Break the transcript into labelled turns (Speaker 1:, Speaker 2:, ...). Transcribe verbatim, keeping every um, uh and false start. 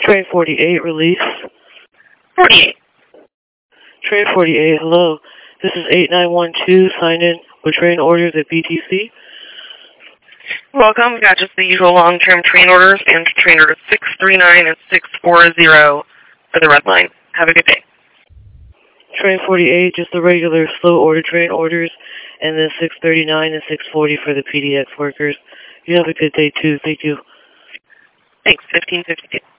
Speaker 1: Train forty-eight, release.
Speaker 2: forty-eight.
Speaker 1: Train forty-eight, hello. This is eight nine one two, sign in with train orders at B T C.
Speaker 2: Welcome. We've got just the usual long-term train orders and train orders six three nine and six four zero for the red line. Have a good day.
Speaker 1: Train forty-eight, just the regular slow order train orders, and then six thirty-nine and six forty for the P D X workers. You have a good day, too. Thank you.
Speaker 2: Thanks. fifteen fifty-two.